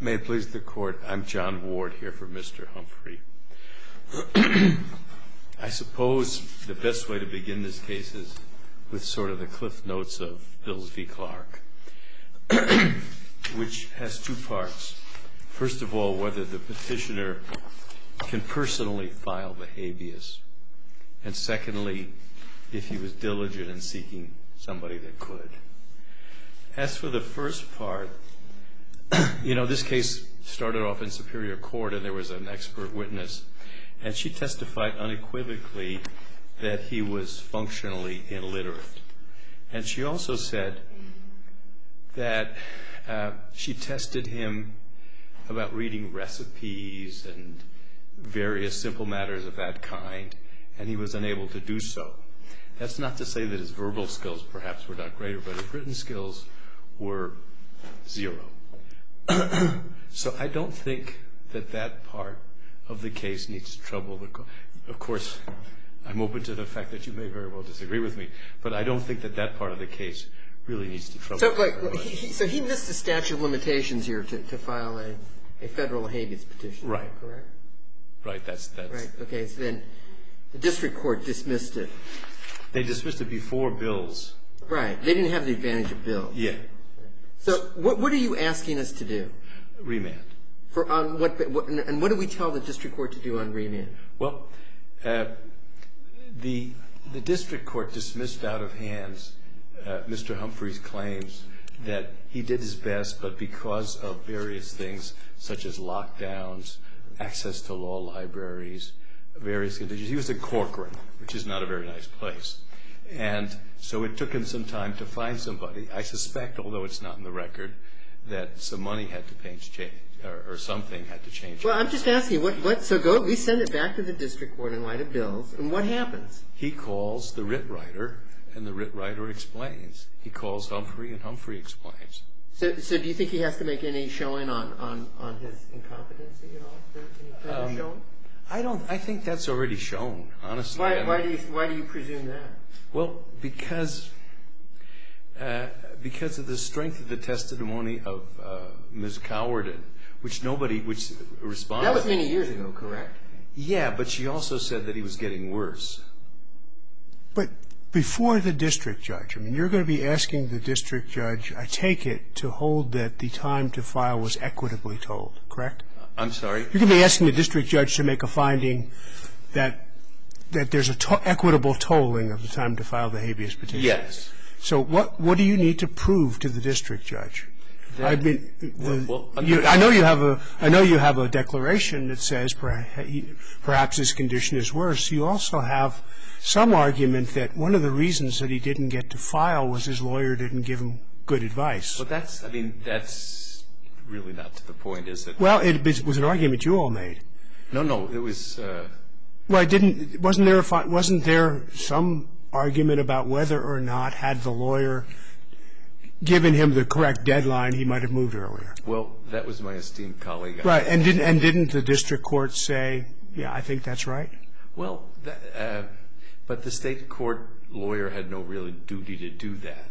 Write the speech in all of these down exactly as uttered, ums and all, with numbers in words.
May it please the Court, I'm John Ward here for Mister Humphrey. I suppose the best way to begin this case is with sort of the cliff notes of Bills v. Clark, which has two parts. First of all, whether the petitioner can personally file the habeas, and secondly, if he was diligent in seeking somebody that could. As for the first part, you know, this case started off in Superior Court and there was an expert witness, and she testified unequivocally that he was functionally illiterate. And she also said that uh, she tested him about reading recipes and various simple matters of that kind, and he was unable to do so. That's not to say that his verbal skills perhaps were not greater, but his written skills were zero. So I don't think that that part of the case needs to trouble the court. Of course, I'm open to the fact that you may very well disagree with me, but I don't think that that part of the case really needs to trouble so, the court. like, he, so he missed the statute of limitations here to, to file a, a federal habeas petition. Right. Correct? Right, that's... that's right, okay, so then the district court dismissed it. They dismissed it before Bills. Right, they didn't have the advantage of Bills. Yeah. So what, what are you asking us to do? Remand. For on what, what, and what do we tell the district court to do on remand? Well, uh, the the district court dismissed out of hands uh, Mister Humphrey's claims that he did his best, but because of various things such as lockdowns, access to law libraries, various conditions. He was in Corcoran, which is not a very nice place. And so it took him some time to find somebody. I suspect, although it's not in the record, that some money had to change, or, or something had to change. Well, I'm just asking, what, what, so go, we send it back to the district court in light of Bills, and what happens? He calls the writ writer, and the writ writer explains. He calls Humphrey, and Humphrey explains. So, so do you think he has to make any showing on, on, on his incompetency at all? Any further Um, showing? I don't. I think that's already shown, honestly. Why, I mean, why do you, why do you presume that? Well, because uh, because of the strength of the testimony of uh, Miz Cowarden, which nobody, which responded. That was many years ago, correct? Yeah, but she also said that he was getting worse. But before the district judge, I mean, you're going to be asking the district judge, I take it, to hold that the time to file was equitably told, correct? I'm sorry? You're going to be asking the district judge to make a finding that that there's a to- equitable tolling of the time to file the habeas petition. Yes. So what what do you need to prove to the district judge? That, I mean, the, well, well, you, I know you have a I know you have a declaration that says perhaps his condition is worse. You also have some argument that one of the reasons that he didn't get to file was his lawyer didn't give him good advice. Well, that's, I mean, that's really not to the point, is it? Well, it was an argument you all made. No, no, it was. Uh, well, I didn't. Wasn't there? A, wasn't there some argument about whether or not, had the lawyer given him the correct deadline, he might have moved earlier? Well, that was my esteemed colleague. Right, and didn't and didn't the district court say, yeah, I think that's right? Well, that, uh, but the state court lawyer had no real duty to do that.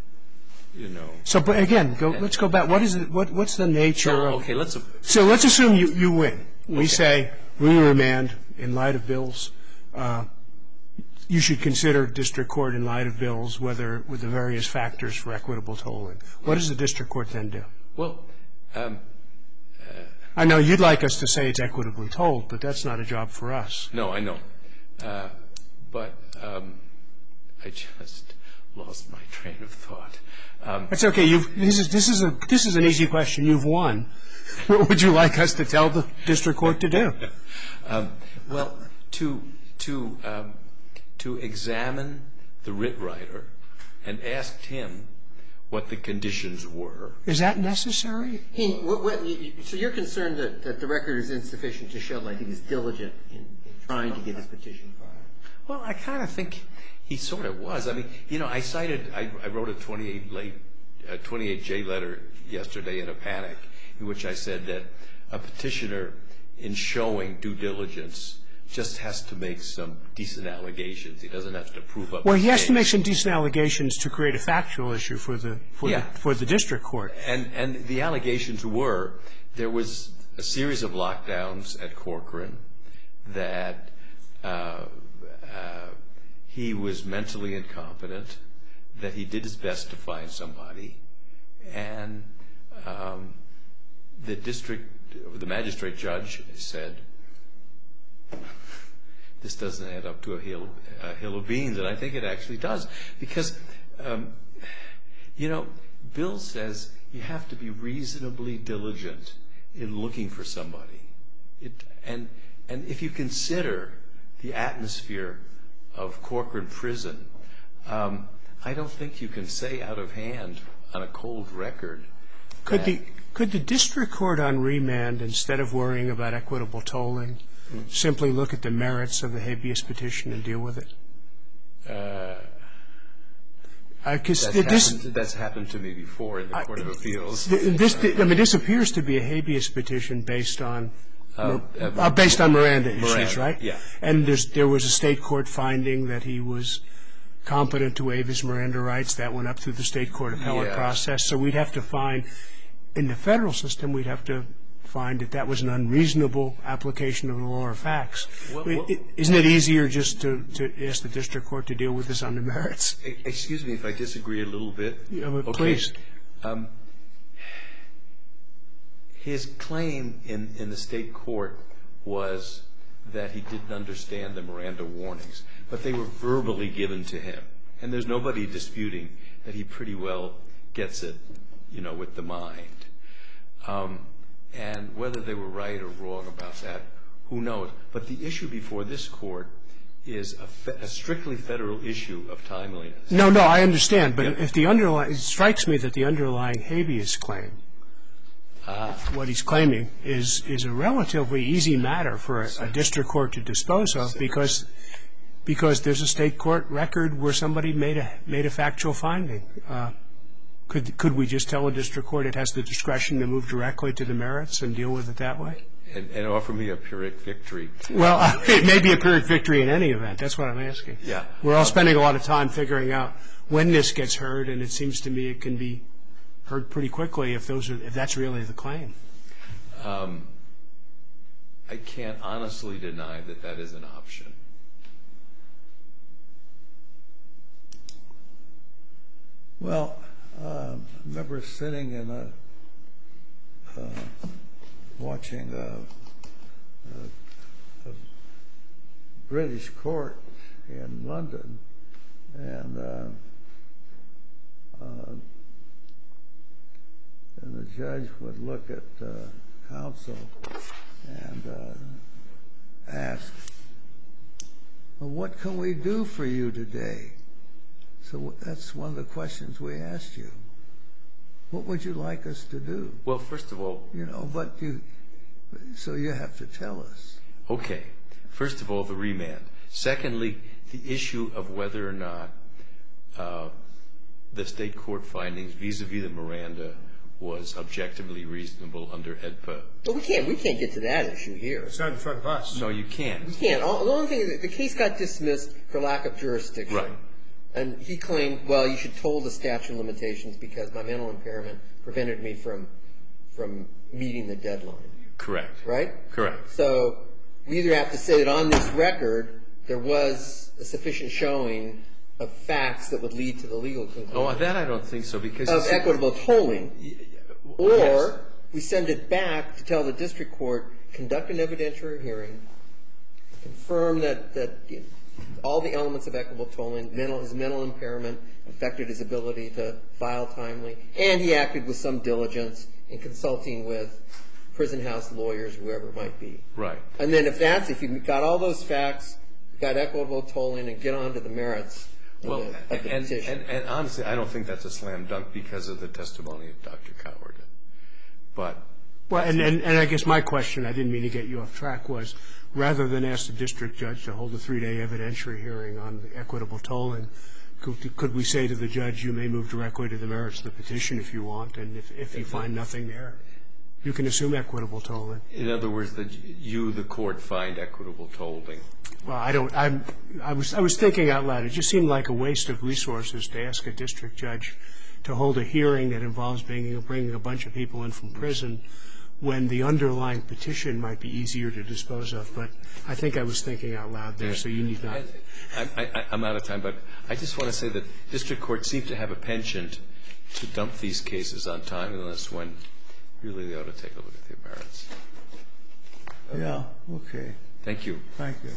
You know. So, but again, go, let's go back. What is it? What, what's the nature so, of? Okay, let's. So let's assume you, you win. We okay. say we remand in light of Bills. Uh, you should consider district court in light of Bills whether with the various factors for equitable tolling. What does the district court then do? Well, um, uh, I know you'd like us to say it's equitably tolled, but that's not a job for us. No, I know, uh, but um, I just lost my train of thought. Um, That's okay. You've, this is this is a this is an easy question. You've won. What would you like us to tell the district court to do? um, well, to to um, to examine the writ writer and asked him what the conditions were. Is that necessary? He, what, what, you, so you're concerned that, that the record is insufficient to show like he was diligent in, in trying to get his petition filed? Well, I kind of think he sort of was. I mean, you know, I cited, I, I wrote a twenty-eight late, uh, twenty-eight J letter yesterday in a panic in which I said that a petitioner in showing due diligence just has to make some decent allegations. He doesn't have to prove up. Well, he has case. to make some decent allegations to create a factual issue for the for, yeah. the, for the district court. And and the allegations were there was a series of lockdowns at Corcoran, that uh, uh, he was mentally incompetent, that he did his best to find somebody, and um, the district, the magistrate judge said, this doesn't add up to a hill, a hill of beans, and I think it actually does, because, um, you know, Bill says you have to be reasonably diligent in looking for somebody. It, and, and if you consider the atmosphere of Corcoran Prison, um, I don't think you can say out of hand on a cold record. Could the, could the district court on remand, instead of worrying about equitable tolling, mm-hmm. simply look at the merits of the habeas petition and deal with it? Uh, Uh, that's, this, happened, that's happened to me before in the Court of Appeals. This, I mean, this appears to be a habeas petition based on uh, uh, uh, based on Miranda issues, Miranda, right? Yeah. And there's, there was a state court finding that he was competent to waive his Miranda rights. That went up through the state court appellate yeah. process. So we'd have to find, in the federal system, we'd have to find that that was an unreasonable application of the law or facts. Well, I mean, well, isn't it easier just to, to ask the district court to deal with this on the merits? Excuse me if I disagree a little bit. Yeah, but okay. Please. Um, his claim in, in the state court was that he didn't understand the Miranda warnings, but they were verbally given to him. And there's nobody disputing that he pretty well gets it, you know, with the mind. Um, And whether they were right or wrong about that, who knows? But the issue before this court is a, fe- a strictly federal issue of timeliness. No, no, I understand. But Yep. if the underlying, it strikes me that the underlying habeas claim, Ah. what he's claiming, is is a relatively easy matter for a, a district court to dispose of because because there's a state court record where somebody made a made a factual finding. Uh, Could could we just tell a district court it has the discretion to move directly to the merits and deal with it that way? And, and offer me a Pyrrhic victory. Well, it may be a Pyrrhic victory in any event. That's what I'm asking. Yeah. We're all spending a lot of time figuring out when this gets heard, and it seems to me it can be heard pretty quickly if those are if that's really the claim. Um, I can't honestly deny that that is an option. Well, Uh, I remember sitting in a, uh, watching a, a, a British court in London, and uh, uh, and the judge would look at uh, counsel and uh, ask, well, what can we do for you today? So that's one of the questions we asked you. What would you like us to do? Well, first of all... You know, but you... So you have to tell us. Okay. First of all, the remand. Secondly, the issue of whether or not uh, the state court findings vis-a-vis the Miranda was objectively reasonable under E D P A. But we can't, we can't get to that issue here. It's not in front of us. No, you can't. We can't. All, the only thing is that the case got dismissed for lack of jurisdiction. Right. And he claimed, well, you should toll the statute of limitations because my mental impairment prevented me from from meeting the deadline. Correct. Right? Correct. So we either have to say that on this record there was a sufficient showing of facts that would lead to the legal conclusion. Oh, that I don't think so because... Of equitable tolling. Or yes. we send it back to tell the district court, conduct an evidentiary hearing, confirm that, that you know, all the elements of equitable tolling, mental, his mental impairment affected his ability to file timely, and he acted with some diligence in consulting with prison house lawyers, whoever it might be. Right. And then if that's, if you've got all those facts, you've got equitable tolling, and get on to the merits of, Well, the, of the and, petition. and, and honestly, I don't think that's a slam dunk because of the testimony of Doctor Coward. But... Well, and, and, and I guess my question, I didn't mean to get you off track, was rather than ask the district judge to hold a three-day evidentiary hearing on the equitable tolling, could, could we say to the judge, you may move directly to the merits of the petition if you want, and if, if you find nothing there, you can assume equitable tolling. In other words, that you, the court, find equitable tolling. Well, I don't, I'm, I was, I was thinking out loud. It just seemed like a waste of resources to ask a district judge to hold a hearing that involves bringing, bringing a bunch of people in from prison when the underlying petition might be easier to dispose of. But I think I was thinking out loud there, so you need not. I, I, I'm out of time, but I just want to say that district courts seem to have a penchant to dump these cases on time, unless when really they ought to take a look at the merits. Yeah, okay. Thank you. Thank you.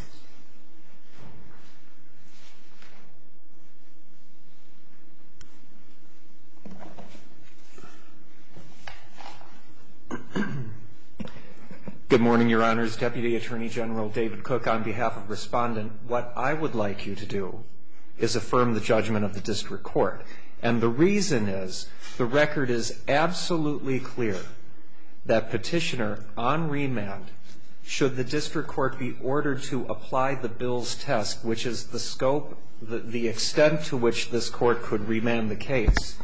Good morning, Your Honors. Deputy Attorney General David Cook on behalf of Respondent. What I would like you to do is affirm the judgment of the district court. And the reason is the record is absolutely clear that petitioner on remand, should the district court be ordered to apply the Bill's test, which is the scope, the, the extent to which this court could remand the case,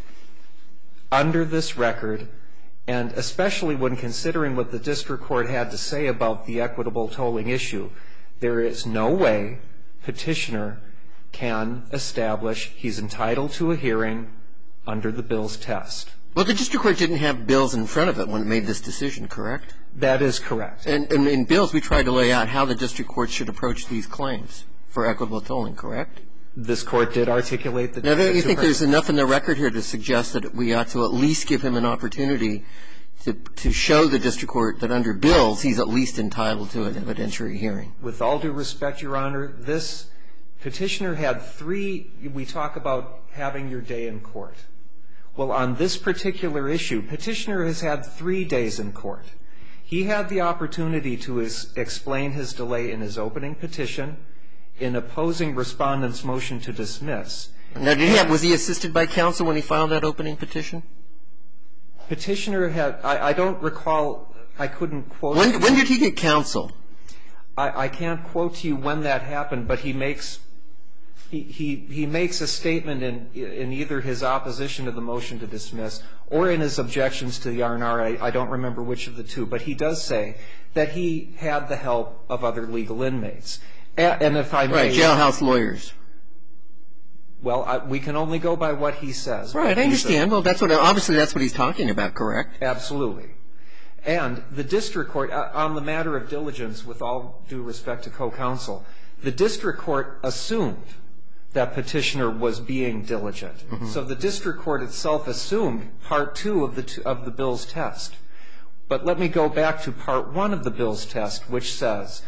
under this record, and especially when considering what the district court had to say about the equitable tolling issue, there is no way petitioner can establish he's entitled to a hearing under the Bill's test. Well, the district court didn't have Bills in front of it when it made this decision, correct? That is correct. And, and in Bills, we tried to lay out how the district court should approach these claims for equitable tolling, correct? This court did articulate the... Now, do you think there's enough in the record here to suggest that we ought to at least give him an opportunity to, to show the district court that under Bills, he's at least entitled to an evidentiary hearing? With all due respect, Your Honor, this petitioner had three, we talk about having your day in court. Well, on this particular issue, petitioner has had three days in court. He had the opportunity to is, explain his delay in his opening petition, in opposing respondent's motion to dismiss. Now, did he have, was he assisted by counsel when he filed that opening petition? Petitioner had, I, I don't recall, I couldn't quote. When, when did he get counsel? I, I can't quote to you when that happened, but he makes, he, he, he makes a statement in, in either his opposition to the motion to dismiss or in his objections to the R and R. I, I don't remember which of the two, but he does say that he had the help of other legal inmates. And if I may... Right, jailhouse lawyers. Well, I, we can only go by what he says. Right, I understand. Well, that's what, obviously that's what he's talking about, correct? Absolutely. And the district court, uh, on the matter of diligence, with all due respect to co-counsel, the district court assumed that petitioner was being diligent. Mm-hmm. So the district court itself assumed part two of the, two, of the Bill's test. But let me go back to part one of the Bill's test, which says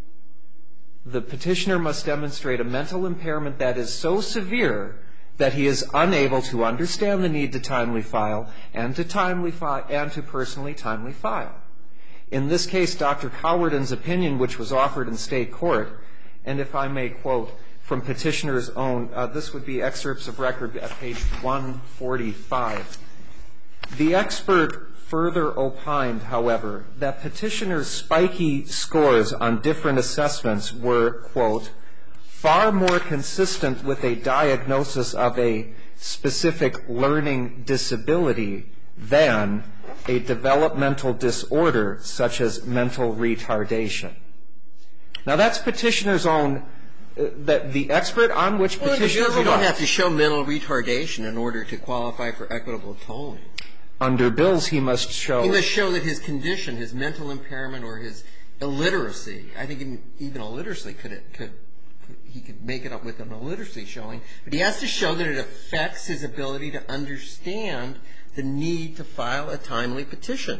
the petitioner must demonstrate a mental impairment that is so severe that he is unable to understand the need to timely file and to timely fi- and to personally timely file. In this case, Doctor Cowardin's opinion, which was offered in state court, and if I may quote from petitioner's own, uh, this would be excerpts of record at page one forty-five. The expert further opined, however, that petitioner's spiky scores on different assessments were, quote, far more consistent with a diagnosis of a specific learning disability than a developmental disorder such as mental retardation. Now, that's petitioner's own, uh, that the expert on which petitioner relies. You don't have to show mental retardation in order to qualify for equitable tolling. Under Bill's, he must show. He must show that his condition, his mental impairment, or his illiteracy. I think even, even illiteracy could, could he could make it up with an illiteracy showing, but he has to show that it affects his ability to understand the need to file a timely petition.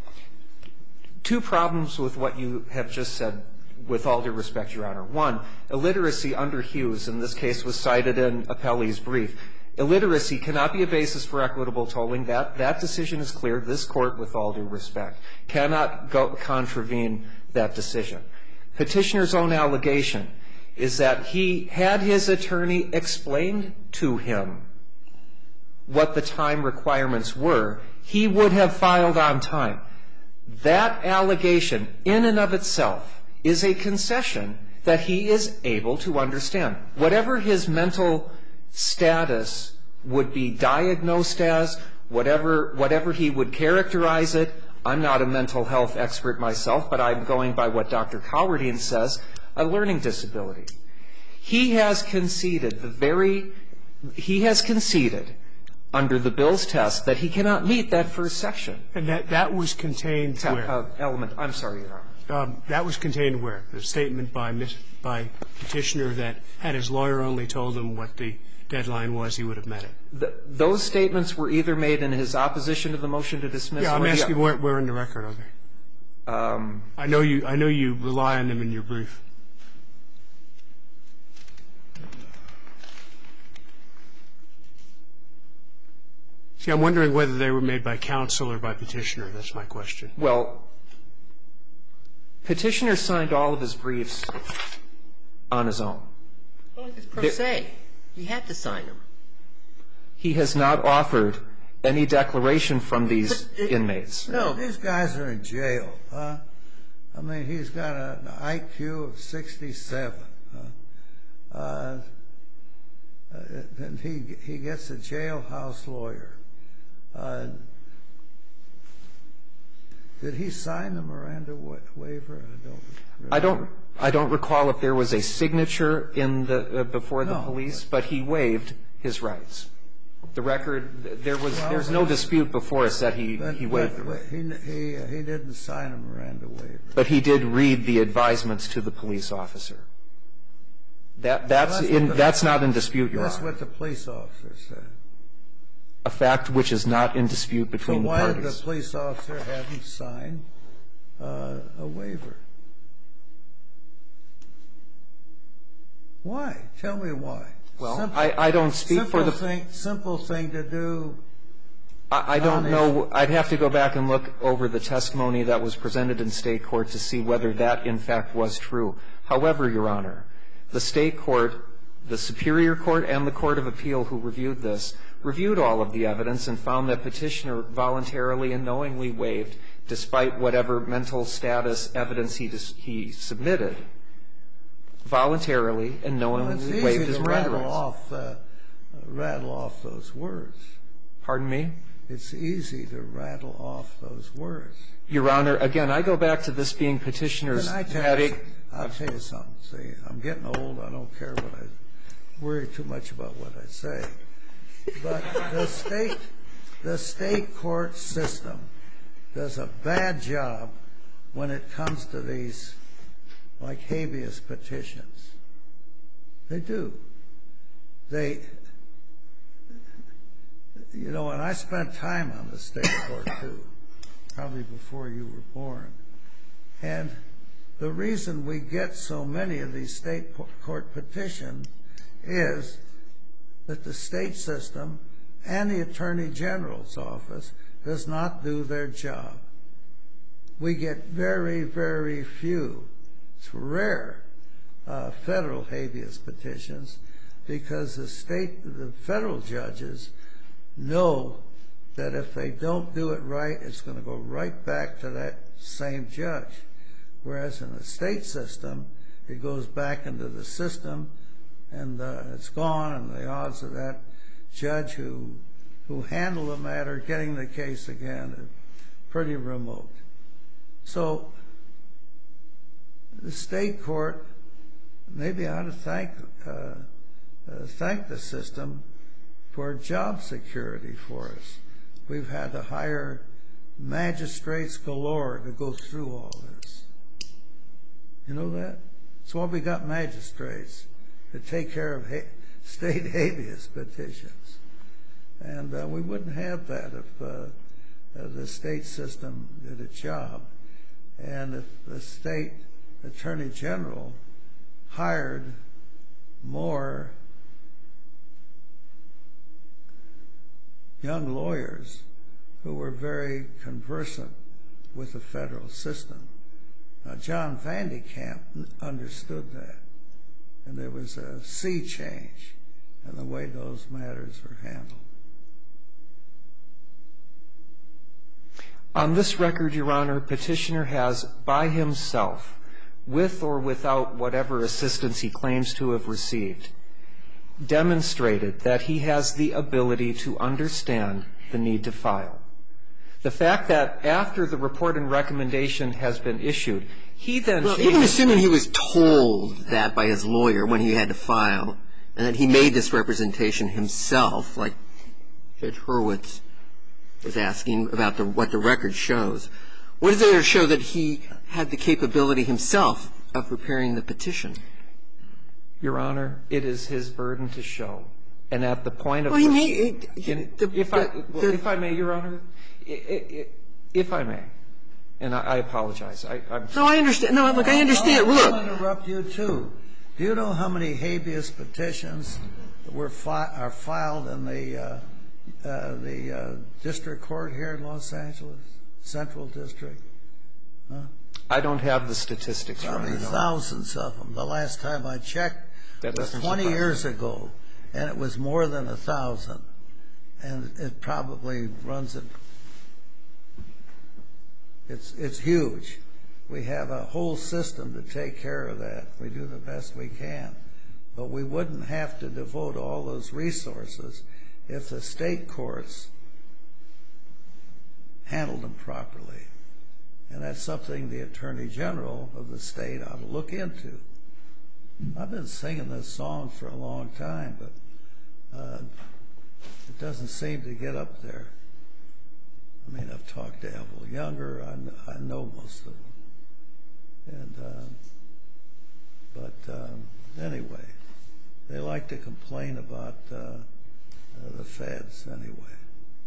Two problems with what you have just said, with all due respect, Your Honor. One, illiteracy under Hughes, in this case was cited in Appellee's brief. Illiteracy cannot be a basis for equitable tolling. That, that decision is clear. This Court, with all due respect, cannot go contravene that decision. Petitioner's own allegation is that he had his attorney explain to him what the time requirements were, he would have filed on time. That allegation, in and of itself, is a concession that he is able to understand. Whatever his mental status would be diagnosed as, whatever, whatever he would characterize it, I'm not a mental health expert myself, but I'm going by what Doctor Cowardin says, a learning disability. He has conceded the very, he has conceded under the Bill's test that he cannot meet that first section. And that, that was contained where? Uh, element. I'm sorry, Your Honor. Um, that was contained where? The statement by mis- by Petitioner that had his lawyer only told him what the deadline was, he would have met it. The, those statements were either made in his opposition to the motion to dismiss. Yeah, I'm or asking the, where, where in the record are they? Um, I know you. I know you rely on them in your brief. See, I'm wondering whether they were made by counsel or by Petitioner. That's my question. Well, Petitioner signed all of his briefs on his own. Well, it's pro se. He had to sign them. He has not offered any declaration from these it, inmates. No, these guys are in jail. Huh? I mean, he's got an I Q of sixty-seven. Huh? Uh, and he he gets a jailhouse lawyer. Uh, did he sign the Miranda wa- waiver? I don't. Remember. I don't. I don't recall if there was a signature in the uh, before the no, police, but, but he waived his rights. The record, there was, well, there's no dispute before us that he but, he waived but, the right. He he he didn't sign a Miranda waiver. But he did read the advisements to the police officer. That that's well, that's in the, that's not in dispute, Your That's Honor. what the police officer said. A fact which is not in dispute between so the why parties. did the police officer have him sign uh, a waiver? Why? Tell me why. Well, simple, I, I don't speak for the thing. Simple thing to do. I, I don't know. I'd have to go back and look over the testimony that was presented in state court to see whether that, in fact, was true. However, Your Honor, the state court, the Superior Court, and the Court of Appeal who reviewed this reviewed all of the evidence and found that Petitioner voluntarily and knowingly waived, despite whatever mental status evidence he dis, he submitted, voluntarily and knowingly well, waived his Miranda rights. Off, uh, rattle off those words. Pardon me? It's easy to rattle off those words. Your Honor, again, I go back to this being Petitioner's. Can I tell you, I'll tell you something. See, I'm getting old. I don't care what I worry too much about what I say. But the state, the state court system does a bad job when it comes to these, like habeas petitions. They do. They, you know, and I spent time on the state court too, probably before you were born. And the reason we get so many of these state court petitions is that the state system and the Attorney General's office does not do their job. We get very, very few, it's rare, uh, federal habeas petitions because the state, the federal judges know that if they don't do it right, it's going to go right back to that same judge. Whereas in the state system, it goes back into the system and uh, it's gone, and the odds of that judge who who handled the matter getting the case again are pretty remote. So the state court maybe ought to thank uh, uh, thank the system for job security for us. We've had to hire magistrates galore to go through all this. You know that? That's why we got magistrates to take care of ha state habeas petitions. And uh, we wouldn't have that if uh, uh, the state system did its job. And if the state attorney general hired more young lawyers who were very conversant with the federal system. Now, John Vandekamp understood that. And there was a sea change in the way those matters were handled. On this record, Your Honor, Petitioner has, by himself, with or without whatever assistance he claims to have received, demonstrated that he has the ability to understand the need to file. The fact that after the report and recommendation has been issued, he then well, even assuming he was told that by his lawyer when he had to file, and that he made this representation himself, like Judge Hurwitz is asking about the, what the record shows. What does it show that he had the capability himself of preparing the petition? Your Honor, it is his burden to show. And at the point of well, he which, may, he, in, the, if, I, the, well, if I may, Your Honor, if I may, and I, I apologize. I, I'm no, I understand. No, look, I understand. I'll, Look. I'll interrupt you, too. Do you know how many habeas petitions were fi- are filed in the, uh, uh, the uh, district court here in Los Angeles, Central District? Huh? I don't have the statistics, Your Probably Honor. thousands of them. The last time I checked That was doesn't twenty surprise years me. ago, and it was more than a thousand. And it probably runs it. It's it's huge. We have a whole system to take care of that. We do the best we can. But we wouldn't have to devote all those resources if the state courts handled them properly. And that's something the Attorney General of the state ought to look into. I've been singing this song for a long time, but uh, it doesn't seem to get up there. I mean, I've talked to Evel Younger. I, kn- I know most of them. And, uh, but um, anyway, they like to complain about uh, uh, the feds anyway.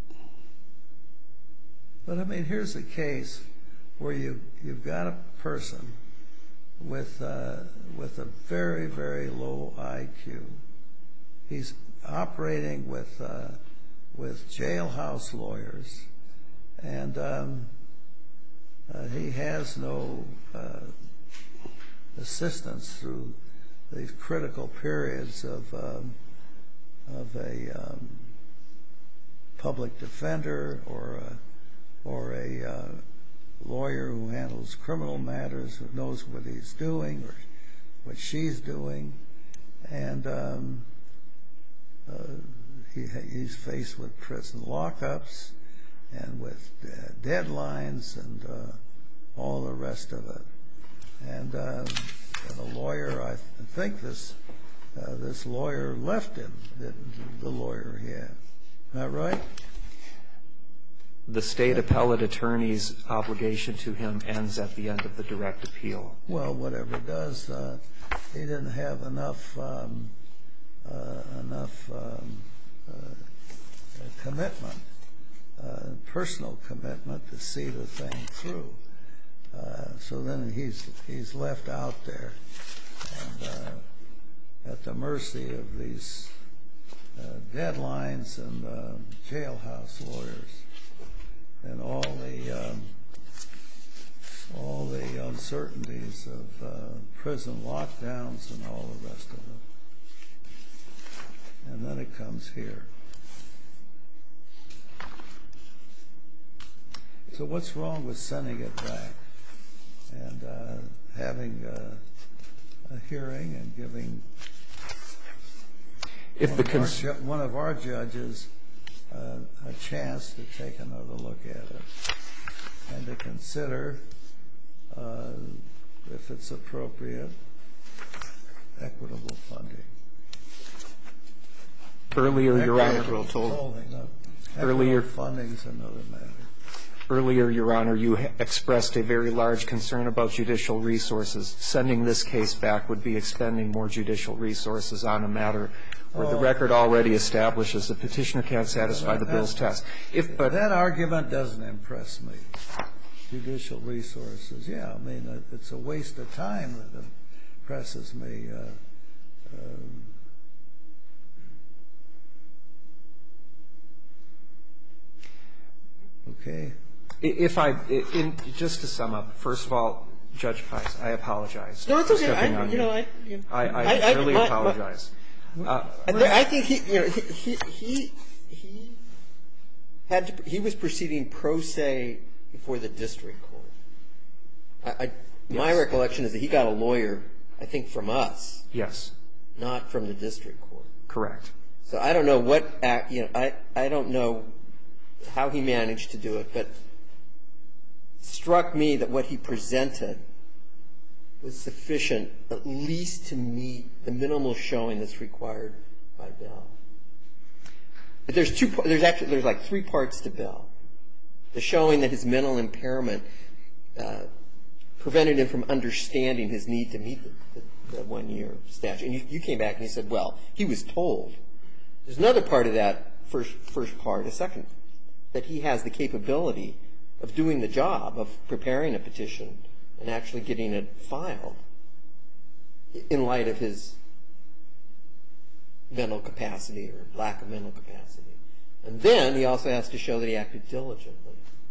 But I mean, here's a case where you you've got a person with uh, with a very very low I Q. He's operating with uh, with jailhouse lawyers, and um, uh, he has no uh, assistance through these critical periods of um, of a um, public defender or a, or a uh, lawyer who handles criminal matters, who knows what he's doing or what she's doing, and um, uh, he, he's faced with prison lockups and with uh, deadlines and uh, all the rest of it. And, uh, and a lawyer, I think this uh, this lawyer left him, the, the lawyer he had. Isn't that right? The state appellate attorney's obligation to him ends at the end of the direct appeal. Well, whatever it does, uh, he didn't have enough um, uh, enough um, uh, commitment, uh, personal commitment to see the thing through. Uh, so then he's he's left out there and uh, at the mercy of these uh, deadlines and uh, jailhouse lawyers. And all the um, all the uncertainties of uh, prison lockdowns and all the rest of it. And then it comes here. So what's wrong with sending it back and uh, having uh, a hearing and giving If one, the of cons- our, ju- one of our judges Uh, a chance to take another look at it and to consider, uh, if it's appropriate, equitable funding. Earlier, Your Honor. Equitable tolling, no. Earlier- Equitable funding's another matter. Earlier, Your Honor, you expressed a very large concern about judicial resources. Sending this case back would be expending more judicial resources on a matter where the Oh. record already establishes the petitioner can't satisfy the bill's test. If, but That argument doesn't impress me. Judicial resources, yeah, I mean, uh, it's a waste of time that impresses me. Uh, um, okay. If I, in, just to sum up, first of all, Judge Pice, I apologize. No, it's for okay. stepping I, on you know, I, you know, I, I, I- I- really my- my- apologize. Uh, I, th- I think he, you know, he, he, he, he had to, he was proceeding pro se before the district court. I, I my Yes. recollection is that he got a lawyer, I think, from us, yes, not from the district court. correct. So I don't know what act, you know, I, I don't know how he managed to do it, but it struck me that what he presented was sufficient at least to meet the minimal showing that's required by Bell. But there's two, there's actually, there's like three parts to Bell. The showing that his mental impairment uh, prevented him from understanding his need to meet the, the, the one-year statute. And you, you came back and you said, well, he was told. There's another part of that first, first part, a second, that he has the capability of doing the job of preparing a petition and actually getting it filed in light of his mental capacity or lack of mental capacity. And then he also has to show that he acted diligently.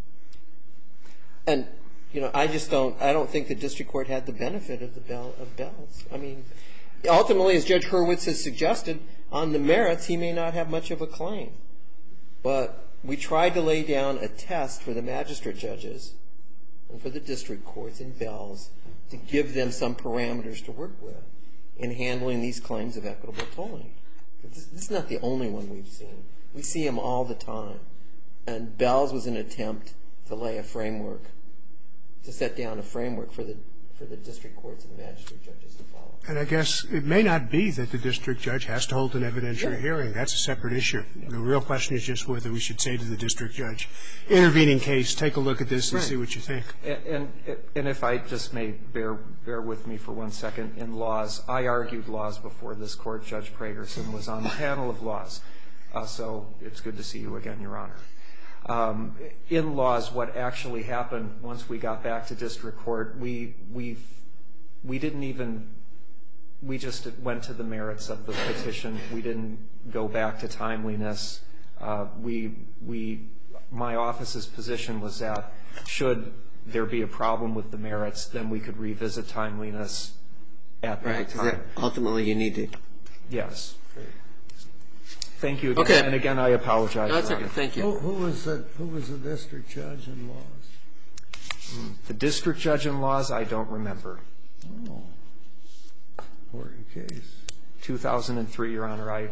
And, you know, I just don't, I don't think the district court had the benefit of the Bell, of Bell's. I mean, ultimately, as Judge Hurwitz has suggested, on the merits, he may not have much of a claim. But we tried to lay down a test for the magistrate judges and for the district courts in Bell's to give them some parameters to work with in handling these claims of equitable tolling. This, this is not the only one we've seen. We see them all the time. And Bell's was an attempt to lay a framework, to set down a framework for the for the district courts and the magistrate judges to follow. And I guess it may not be that the district judge has to hold an evidentiary yeah. hearing. That's a separate issue. The real question is just whether we should say to the district judge, intervening case, take a look at this and right. see what you think. And, and and if I just may bear bear with me for one second, in laws, I argued laws before this court. Judge Pragerson was on the panel of laws. Uh, so it's good to see you again, Your Honor. Um, in laws, what actually happened once we got back to district court, we we we didn't even we just went to the merits of the petition. We didn't go back to timeliness. Uh, we we my office's position was that should there be a problem with the merits, then we could revisit timeliness at right, that time. Ultimately, you need to. Yes. Thank you again. Okay. And again, I apologize. That's okay. Thank you. Who, who was the who was the district judge in laws? The district judge in laws, I don't remember. Oh, important case. two thousand three, Your Honor. I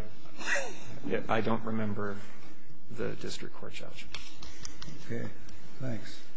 I don't remember the district court judge. Okay. Thanks.